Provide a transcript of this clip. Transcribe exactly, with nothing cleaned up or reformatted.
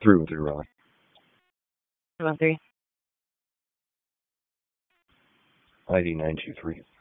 Three one three Ron. Two one three. I D nine two three.